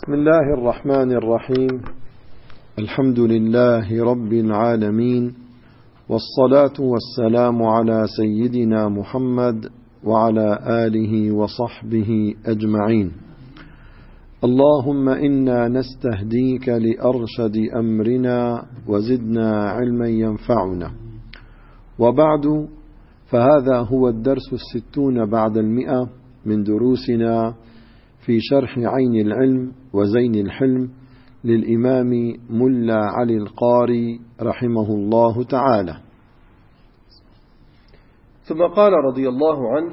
بسم الله الرحمن الرحيم. الحمد لله رب العالمين، والصلاة والسلام على سيدنا محمد وعلى آله وصحبه أجمعين. اللهم إنا نستهديك لأرشد أمرنا وزدنا علما ينفعنا. وبعد، فهذا هو الدرس 60 بعد 100 من دروسنا في شرح عين العلم وزين الحلم للإمام ملا علي القاري رحمه الله تعالى. ثم قال رضي الله عنه: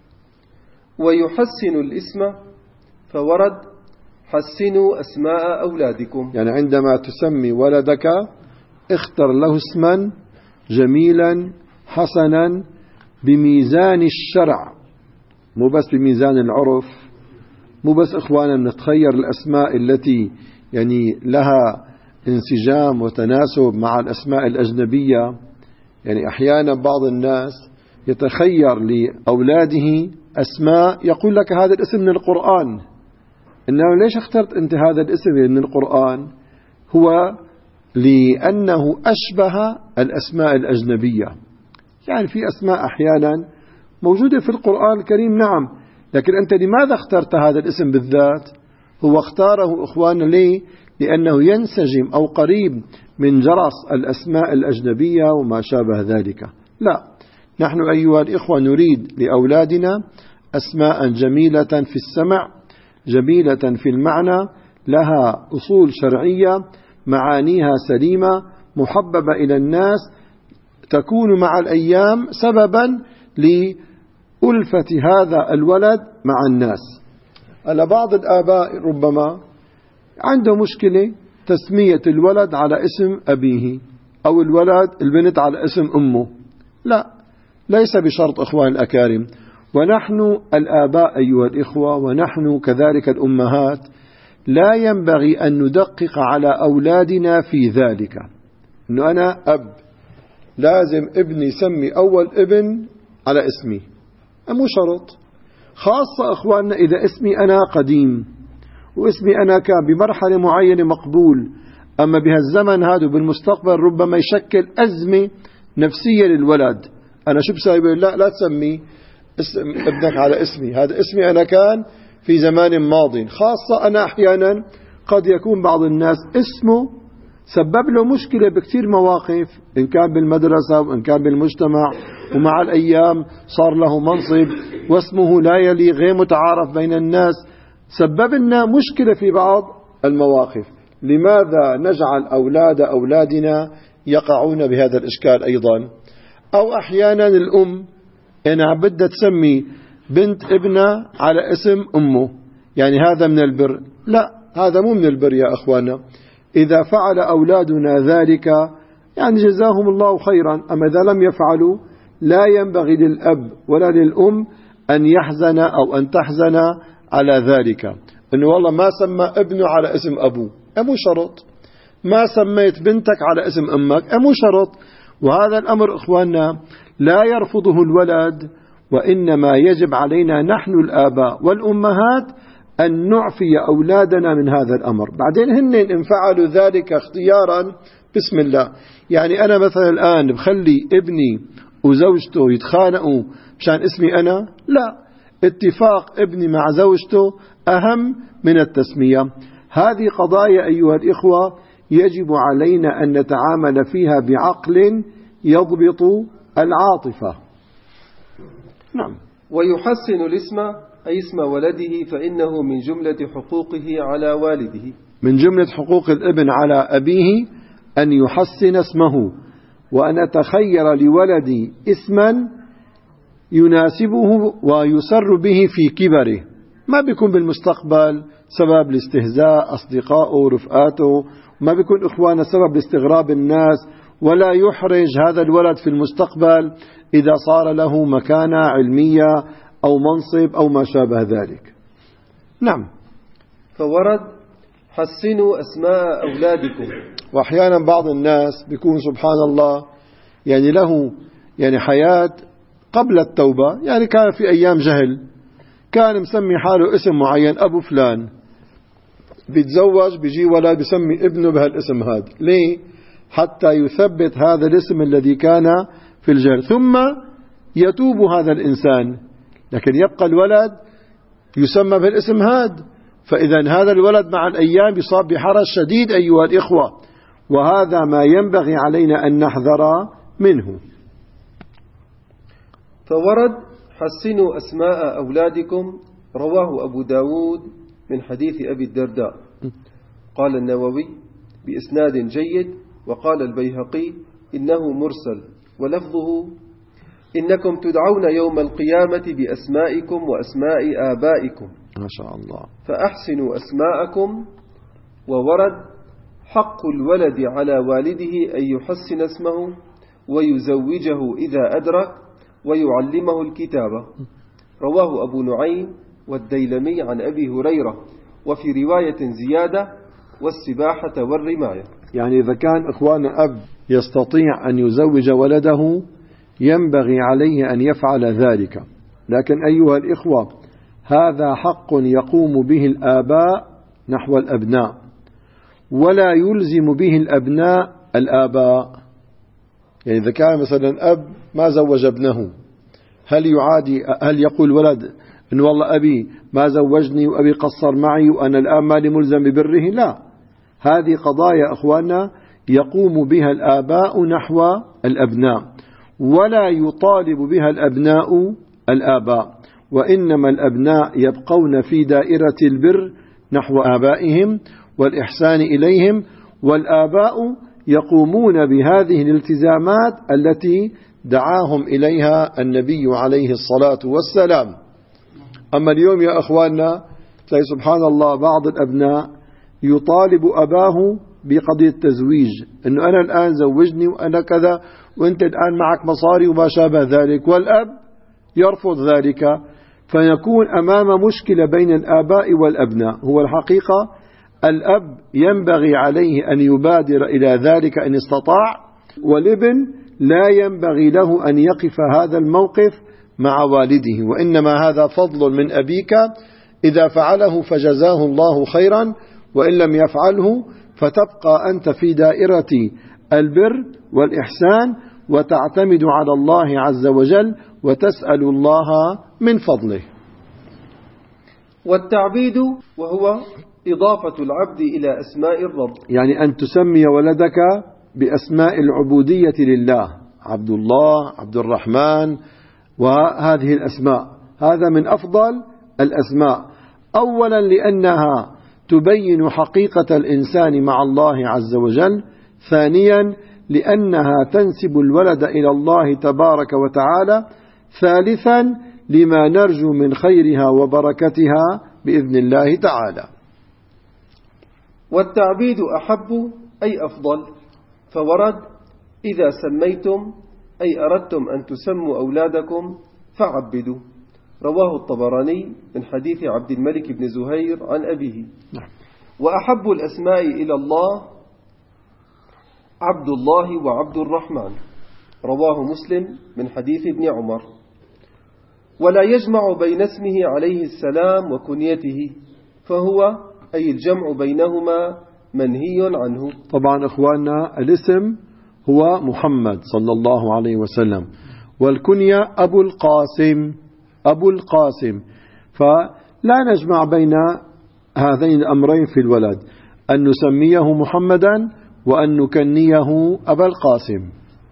ويحسن الاسم، فورد: حسنوا أسماء أولادكم. يعني عندما تسمي ولدك اختر له اسما جميلا حسنا بميزان الشرع، مو بس بميزان العرف، مو بس إخوانا نتخير الأسماء التي يعني لها انسجام وتناسب مع الأسماء الأجنبية. يعني أحيانا بعض الناس يتخير لأولاده أسماء يقول لك هذا الاسم من القرآن. إنه ليش اخترت أنت هذا الاسم من القرآن؟ هو لأنه أشبه الأسماء الأجنبية. يعني في أسماء أحيانا موجودة في القرآن الكريم، نعم، لكن أنت لماذا اخترت هذا الاسم بالذات؟ هو اختاره إخواننا ليه؟ لأنه ينسجم أو قريب من جرس الأسماء الأجنبية وما شابه ذلك. لا، نحن أيها الإخوة نريد لأولادنا أسماء جميلة في السمع، جميلة في المعنى، لها أصول شرعية، معانيها سليمة، محببة إلى الناس، تكون مع الأيام سببا لألفة هذا الولد مع الناس. ألا بعض الآباء ربما عنده مشكلة تسمية الولد على اسم أبيه أو البنت على اسم أمه. لا، ليس بشرط إخوان الأكارم. ونحن الآباء أيها الإخوة، ونحن كذلك الأمهات، لا ينبغي أن ندقق على أولادنا في ذلك. أنه أنا أب لازم ابني يسمي أول ابن على اسمي، مو شرط. خاصة إخواننا إذا اسمي أنا قديم واسمي أنا كان بمرحلة معينة مقبول، أما بهالزمن هذا بالمستقبل ربما يشكل أزمة نفسية للولد. أنا شو بسوي؟ لا تسمي اسم ابنك على اسمي، هذا اسمي أنا كان في زمان ماضي. خاصة أنا أحيانا قد يكون بعض الناس اسمه سبب له مشكلة بكثير مواقف، إن كان بالمدرسة وإن كان بالمجتمع، ومع الأيام صار له منصب واسمه لا يليق، غير متعارف بين الناس، سبب لنا مشكلة في بعض المواقف. لماذا نجعل أولادنا يقعون بهذا الإشكال أيضا؟ أو أحيانا الأم إنها بدها تسمي بنت ابنها على اسم أمه، يعني هذا من البر. لا، هذا مو من البر يا أخوانا. إذا فعل أولادنا ذلك يعني جزاهم الله خيرا، أما إذا لم يفعلوا لا ينبغي للأب ولا للأم أن يحزن أو أن تحزن على ذلك. إنه والله ما سمى ابنه على اسم أبوه، مو شرط. ما سميت بنتك على اسم أمك، مو شرط. وهذا الأمر إخواننا لا يرفضه الولد، وإنما يجب علينا نحن الآباء والأمهات أن نعفي أولادنا من هذا الأمر. بعدين هن إن فعلوا ذلك اختيارا بسم الله. يعني أنا مثلا الآن بخلي ابني وزوجته يتخانقوا مشان اسمي أنا؟ لا، اتفاق ابني مع زوجته أهم من التسمية. هذه قضايا أيها الإخوة يجب علينا أن نتعامل فيها بعقل يضبط العاطفة. نعم. ويحسن الاسم، أي اسم ولده، فإنه من جملة حقوقه على والده. من جملة حقوق الابن على أبيه أن يحسن اسمه، وأن أتخير لولدي اسما يناسبه ويسر به في كبره، ما بيكون بالمستقبل سبب لاستهزاء أصدقائه رفقاته، ما بيكون إخوانا سبب لاستغراب الناس، ولا يحرج هذا الولد في المستقبل إذا صار له مكانة علمية أو منصب أو ما شابه ذلك. نعم. فورد: حسنوا أسماء أولادكم. وأحيانا بعض الناس بيكون سبحان الله يعني له يعني حياة قبل التوبة، يعني كان في أيام جهل، كان مسمي حاله اسم معين أبو فلان، بيتزوج بيجي ولد بيسمي ابنه بهالاسم هذا. ليه؟ حتى يثبت هذا الاسم الذي كان في الجهل، ثم يتوب هذا الإنسان، لكن يبقى الولد يسمى بالاسم هذا. فإذا هذا الولد مع الأيام يصاب بحرج شديد أيها الإخوة، وهذا ما ينبغي علينا أن نحذر منه. فورد: حسنوا أسماء أولادكم، رواه أبو داود من حديث أبي الدرداء. قال النووي بإسناد جيد، وقال البيهقي إنه مرسل، ولفظه: إنكم تدعون يوم القيامة بأسمائكم وأسماء آبائكم، ما شاء الله، فأحسنوا أسماءكم. وورد: حق الولد على والده أن يحسن اسمه ويزوجه إذا أدرك ويعلمه الكتابة، رواه أبو نعيم والديلمي عن أبي هريرة، وفي رواية زيادة: والسباحة والرماية. يعني إذا كان إخواننا أب يستطيع أن يزوج ولده ينبغي عليه أن يفعل ذلك، لكن أيها الإخوة هذا حق يقوم به الآباء نحو الأبناء، ولا يلزم به الأبناء الآباء. يعني إذا كان مثلا أب ما زوج ابنه، هل يقول ولد إن والله أبي ما زوجني وأبي قصر معي وأنا الآن مالي ملزم ببره؟ لا، هذه قضايا أخواننا يقوم بها الآباء نحو الأبناء، ولا يطالب بها الأبناء الآباء، وإنما الأبناء يبقون في دائرة البر نحو آبائهم والإحسان إليهم، والآباء يقومون بهذه الالتزامات التي دعاهم إليها النبي عليه الصلاة والسلام. أما اليوم يا أخواننا تلاقي سبحان الله بعض الأبناء يطالب أباه بقضية التزويج، أنه أنا الآن زوجني وأنا كذا وأنت الآن معك مصاري وما شابه ذلك، والأب يرفض ذلك، فيكون أمام مشكلة بين الآباء والأبناء. هو الحقيقة الأب ينبغي عليه أن يبادر إلى ذلك إن استطاع، والابن لا ينبغي له أن يقف هذا الموقف مع والده، وإنما هذا فضل من أبيك، إذا فعله فجزاه الله خيرا، وإن لم يفعله فتبقى أنت في دائرة البر والإحسان وتعتمد على الله عز وجل وتسأل الله من فضله. والتعبيد وهو إضافة العبد إلى أسماء الرب، يعني أن تسمي ولدك بأسماء العبودية لله، عبد الله، عبد الرحمن، وهذه الأسماء، هذا من أفضل الأسماء، أولا لأنها تبين حقيقة الإنسان مع الله عز وجل، ثانيا لأنها تنسب الولد إلى الله تبارك وتعالى، ثالثا لما نرجو من خيرها وبركتها بإذن الله تعالى. والتعبيد أحب أي أفضل، فورد: إذا سميتم أي أردتم أن تسموا أولادكم فعبدوا، رواه الطبراني من حديث عبد الملك بن زهير عن أبيه. وأحب الأسماء إلى الله عبد الله وعبد الرحمن، رواه مسلم من حديث ابن عمر. ولا يجمع بين اسمه عليه السلام وكنيته، فهو أي الجمع بينهما منهي عنه. طبعا إخواننا الاسم هو محمد صلى الله عليه وسلم، والكنية أبو القاسم، أبو القاسم، فلا نجمع بين هذين الأمرين في الولد، أن نسميه محمدا وأن نكنيه أبا القاسم.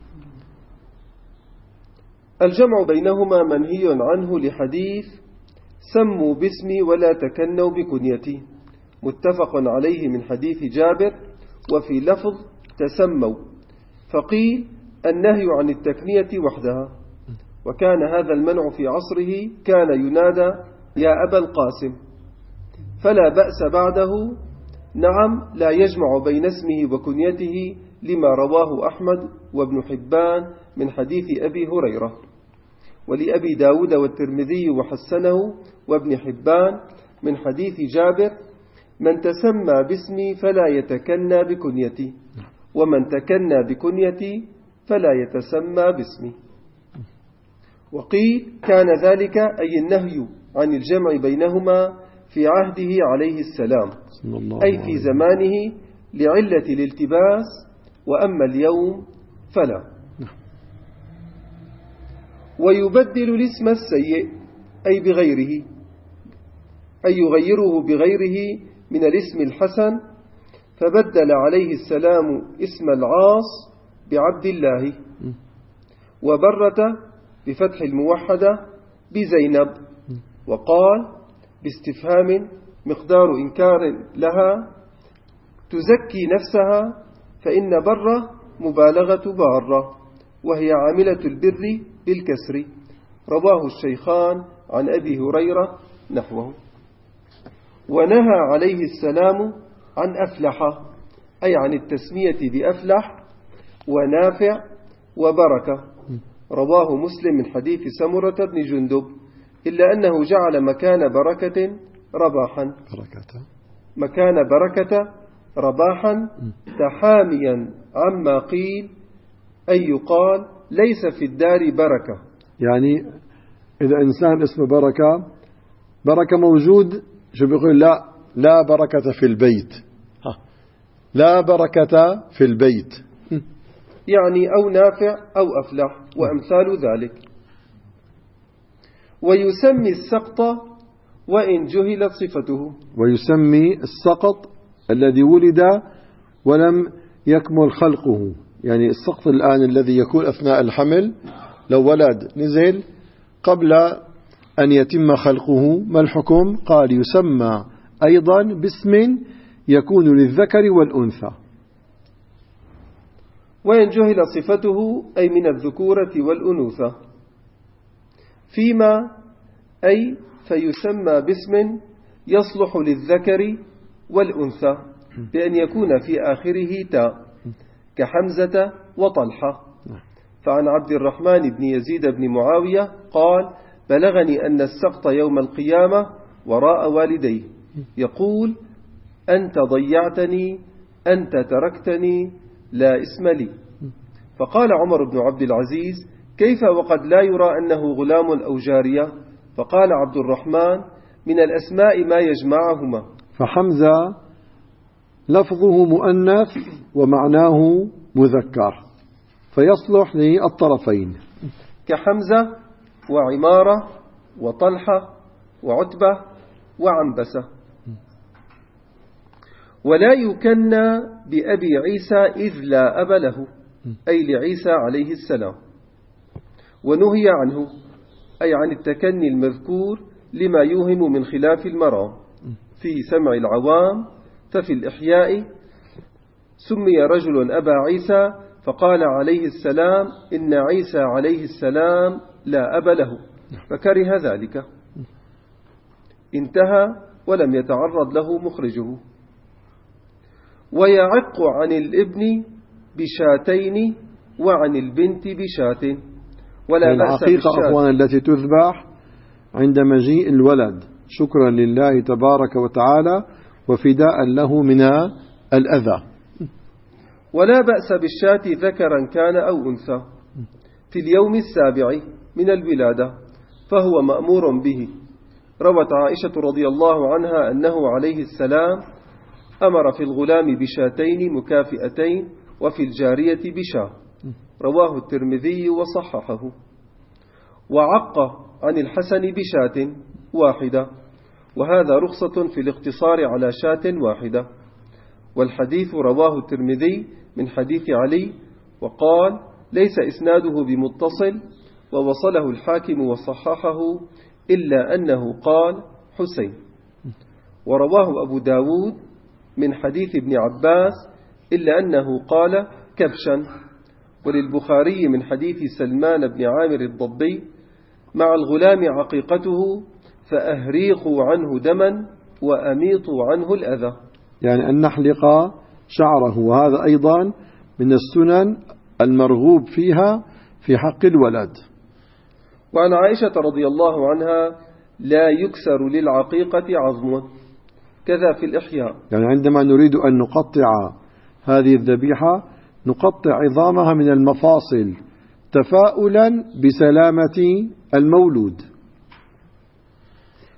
الجمع بينهما منهي عنه لحديث: سموا باسمي ولا تكنوا بكنيتي، متفق عليه من حديث جابر، وفي لفظ تسموا، فقيل النهي عن التكنية وحدها، وكان هذا المنع في عصره، كان ينادى يا أبا القاسم، فلا بأس بعده. نعم، لا يجمع بين اسمه وكنيته، لما رواه أحمد وابن حبان من حديث أبي هريرة، ولأبي داود والترمذي وحسنه وابن حبان من حديث جابر: من تسمى باسمي فلا يتكنى بكنيتي، ومن تكنى بكنيتي فلا يتسمى باسمي. وقيل كان ذلك أي النهي عن الجمع بينهما في عهده عليه السلام، أي في زمانه لعلة الالتباس، وأما اليوم فلا. ويبدل الاسم السيء أي بغيره، أي يغيره بغيره من الاسم الحسن، فبدل عليه السلام اسم العاص بعبد الله، وبرة بفتح الموحدة بزينب، وقال باستفهام مقدار إنكار لها تزكي نفسها، فإن بر مبالغة بارة، وهي عاملة البر بالكسر. رواه الشيخان عن أبي هريرة نحوه. ونهى عليه السلام عن أفلح، أي عن التسمية بأفلح ونافع وبركة. رواه مسلم من حديث سمرة بن جندب، إلا أنه جعل مكان بركة رباحا تحاميا عما قيل، أي يقال ليس في الدار بركة. يعني إذا إنسان اسمه بركة موجود، شو بيقول؟ لا بركة في البيت، لا بركة في البيت، يعني أو نافع أو أفلح وأمثال ذلك. ويسمي السقط وإن جهلت صفته، ويسمي السقط الذي ولد ولم يكمل خلقه، يعني السقط الآن الذي يكون أثناء الحمل، لو ولد نزل قبل أن يتم خلقه، ما الحكم؟ قال يسمى أيضا باسم يكون للذكر والأنثى. وإن جهل صفته أي من الذكورة والأنوثة، فيما أي فيسمى باسم يصلح للذكر والأنثى بأن يكون في آخره تاء، كحمزة وطلحة. فعن عبد الرحمن بن يزيد بن معاوية قال: بلغني أن السقط يوم القيامة وراء والديه يقول: أنت ضيعتني، أنت تركتني، لا اسم لي. فقال عمر بن عبد العزيز: كيف وقد لا يرى أنه غلام أو جارية؟ فقال عبد الرحمن: من الأسماء ما يجمعهما. فحمزة لفظه مؤنث ومعناه مذكر، فيصلح للطرفين، كحمزة وعمارة وطلحة وعتبة وعنبسة. ولا يكنى بأبي عيسى إذ لا أب له، أي لعيسى عليه السلام. ونهي عنه، أي عن التكني المذكور لما يوهم من خلاف المرام في سمع العوام. ففي الإحياء سمي رجل أبا عيسى فقال عليه السلام: إن عيسى عليه السلام لا أب له، فكره ذلك. انتهى ولم يتعرض له مخرجه. ويعق عن الابن بشاتين وعن البنت بشات، ولا بأس العقيقة أخوان التي تذبح عند مجيء الولد شكرا لله تبارك وتعالى وفداء له من الأذى. ولا بأس بالشاة ذكرا كان أو أنثى في اليوم السابع من الولادة، فهو مأمور به. روت عائشة رضي الله عنها أنه عليه السلام أمر في الغلام بشاتين مكافئتين وفي الجارية بشاة. رواه الترمذي وصححه. وعق عن الحسن بشاة واحدة، وهذا رخصة في الاقتصار على شاة واحدة. والحديث رواه الترمذي من حديث علي، وقال: ليس إسناده بمتصل، ووصله الحاكم وصححه، إلا أنه قال حسين. ورواه أبو داود من حديث ابن عباس، إلا أنه قال كبشا. وللبخاري من حديث سلمان بن عامر الضبي: مع الغلام عقيقته، فأهريقوا عنه دما وأميطوا عنه الأذى، يعني أن نحلق شعره، وهذا أيضا من السنن المرغوب فيها في حق الولد. وعن عائشة رضي الله عنها: لا يكسر للعقيقة عظم، كذا في الإحياء. يعني عندما نريد أن نقطع هذه الذبيحة نقطع عظامها من المفاصل تفاؤلا بسلامة المولود.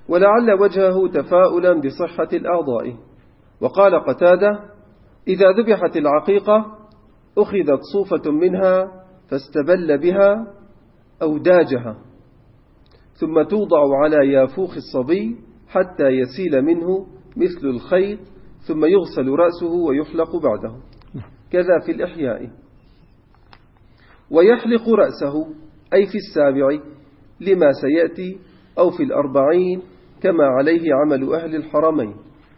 ولعل وجهه تفاؤلا بصحة الأعضاء. وقال قتادة: إذا ذبحت العقيقة أخذت صوفة منها فاستبل بها أو داجها، ثم توضع على يافوخ الصبي حتى يسيل منه مثل الخيط، ثم يغسل رأسه ويحلق بعده. كذا في الإحياء. ويحلق رأسه أي في 7 لما سيأتي، أو في 40 كما عليه عمل أهل الحرمين.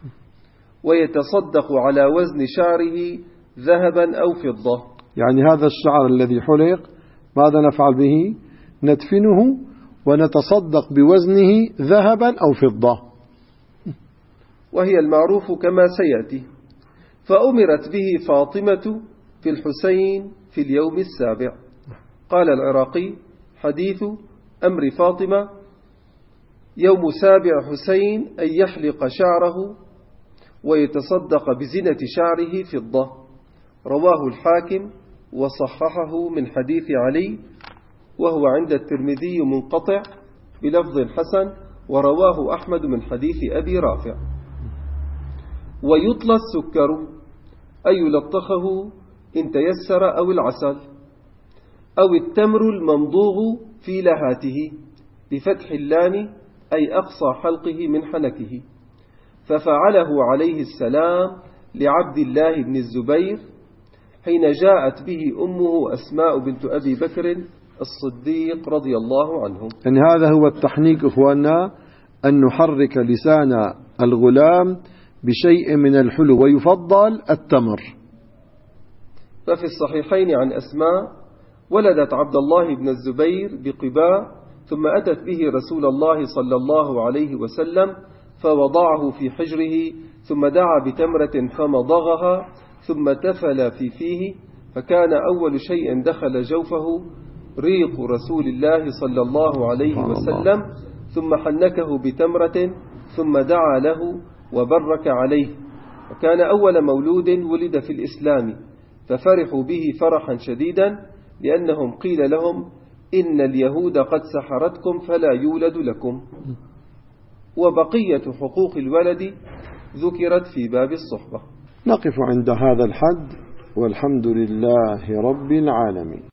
ويتصدق على وزن شعره ذهبا أو فضة. يعني هذا الشعر الذي حلق ماذا نفعل به؟ ندفنه ونتصدق بوزنه ذهبا أو فضة، وهي المعروف كما سيأتي. فأمرت به فاطمة في الحسين في اليوم 7. قال العراقي: حديث أمر فاطمة يوم 7 حسين أن يحلق شعره ويتصدق بزنة شعره فضة. رواه الحاكم وصححه من حديث علي، وهو عند الترمذي منقطع بلفظ حسن، ورواه أحمد من حديث أبي رافع. ويطلى السكر أي يلطخه إن تيسر، أو العسل، أو التمر الممضوغ في لهاته بفتح اللام، أي أقصى حلقه من حنكه. ففعله عليه السلام لعبد الله بن الزبير حين جاءت به أمه أسماء بنت أبي بكر الصديق رضي الله عنه. يعني هذا هو التحنيك إخواننا، أن نحرك لسان الغلام بشيء من الحلو، ويفضل التمر. ففي الصحيحين عن أسماء: ولدت عبد الله بن الزبير بقباء، ثم أتت به رسول الله صلى الله عليه وسلم فوضعه في حجره، ثم دعا بتمرة فمضغها، ثم تفل في فيه، فكان أول شيء دخل جوفه ريق رسول الله صلى الله عليه وسلم، ثم حنكه بتمرة، ثم دعا له وبرك عليه. وكان أول مولود ولد في الإسلام، ففرحوا به فرحا شديدا، لأنهم قيل لهم: إن اليهود قد سحرتكم فلا يولد لكم. وبقية حقوق الولد ذكرت في باب الصحبة. نقف عند هذا الحد، والحمد لله رب العالمين.